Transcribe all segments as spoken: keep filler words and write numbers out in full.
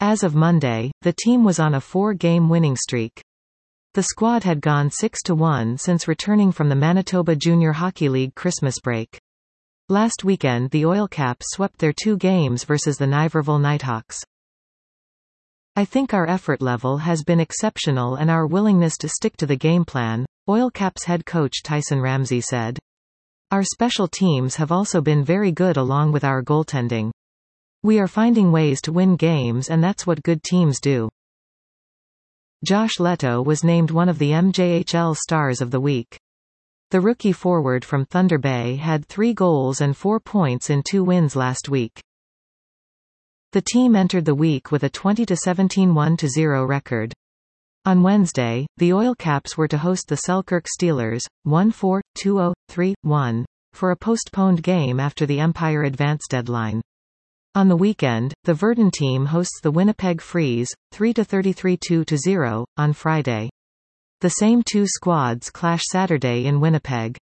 As of Monday, the team was on a four-game winning streak. The squad had gone six to one since returning from the Manitoba Junior Hockey League Christmas break. Last weekend the Oil Caps swept their two games versus the Niverville Nighthawks. "I think our effort level has been exceptional and our willingness to stick to the game plan," Oil Caps head coach Tyson Ramsey said. "Our special teams have also been very good along with our goaltending. We are finding ways to win games and that's what good teams do." Josh Leto was named one of the M J H L Stars of the Week. The rookie forward from Thunder Bay had three goals and four points in two wins last week. The team entered the week with a twenty to seventeen one to zero record. On Wednesday, the Oil Caps were to host the Selkirk Steelers, one four, two oh, three one, for a postponed game after the Empire advance deadline. On the weekend, the Virden team hosts the Winnipeg Freeze, three to thirty-three two to zero, on Friday. The same two squads clash Saturday in Winnipeg.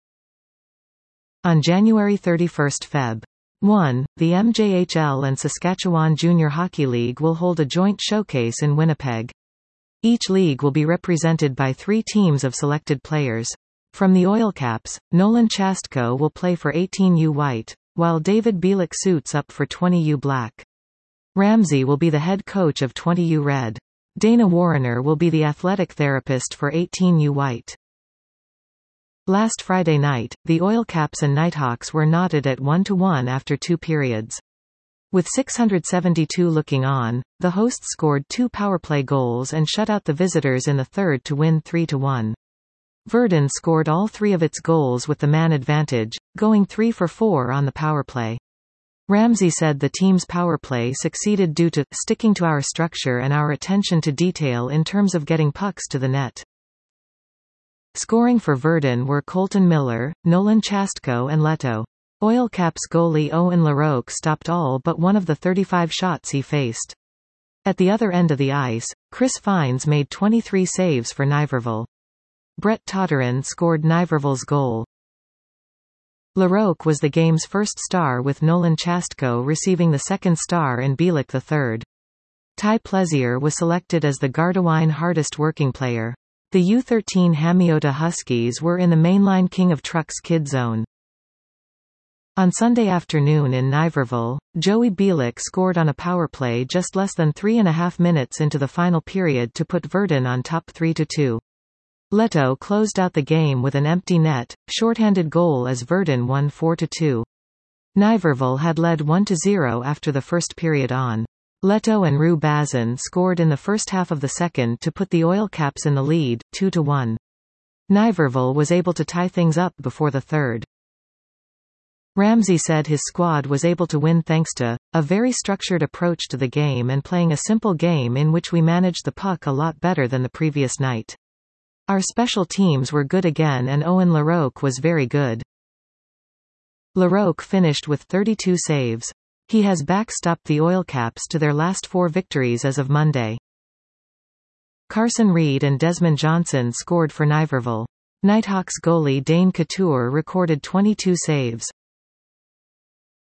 On January thirty-first February first, the M J H L and Saskatchewan Junior Hockey League will hold a joint showcase in Winnipeg. Each league will be represented by three teams of selected players. From the Oil Caps, Nolan Chastko will play for eighteen U White, while David Bielik suits up for twenty U Black. Ramsey will be the head coach of twenty U Red. Dana Warrener will be the athletic therapist for eighteen U White. Last Friday night, the Oil Caps and Nighthawks were knotted at one to one after two periods. With six hundred seventy-two looking on, the hosts scored two powerplay goals and shut out the visitors in the third to win three to one. Virden scored all three of its goals with the man advantage, going three for four on the powerplay. Ramsey said the team's powerplay succeeded due to sticking to our structure and our attention to detail in terms of getting pucks to the net. Scoring for Virden were Colton Miller, Nolan Chastko and Leto. Oil Caps goalie Owen Larocque stopped all but one of the thirty-five shots he faced. At the other end of the ice, Chris Fines made twenty-three saves for Niverville. Brett Totteran scored Niverville's goal. Larocque was the game's first star, with Nolan Chastko receiving the second star and Bielik the third. Ty Plezier was selected as the Gardewine hardest working player. The U thirteen Hamiota Huskies were in the mainline King of Trucks kid zone. On Sunday afternoon in Niverville, Joey Bielik scored on a powerplay just less than three and a half minutes into the final period to put Virden on top three to two. Leto closed out the game with an empty net, shorthanded goal as Virden won four to two. Niverville had led one to zero after the first period on. Leto and Rue Bazin scored in the first half of the second to put the Oil Caps in the lead, two to one. Niverville was able to tie things up before the third. Ramsey said his squad was able to win thanks to a very structured approach to the game and playing a simple game in which we managed the puck a lot better than the previous night. Our special teams were good again and Owen Larocque was very good. Larocque finished with thirty-two saves. He has backstopped the Oil Caps to their last four victories as of Monday. Carson Reed and Desmond Johnson scored for Niverville. Nighthawks goalie Dane Couture recorded twenty-two saves.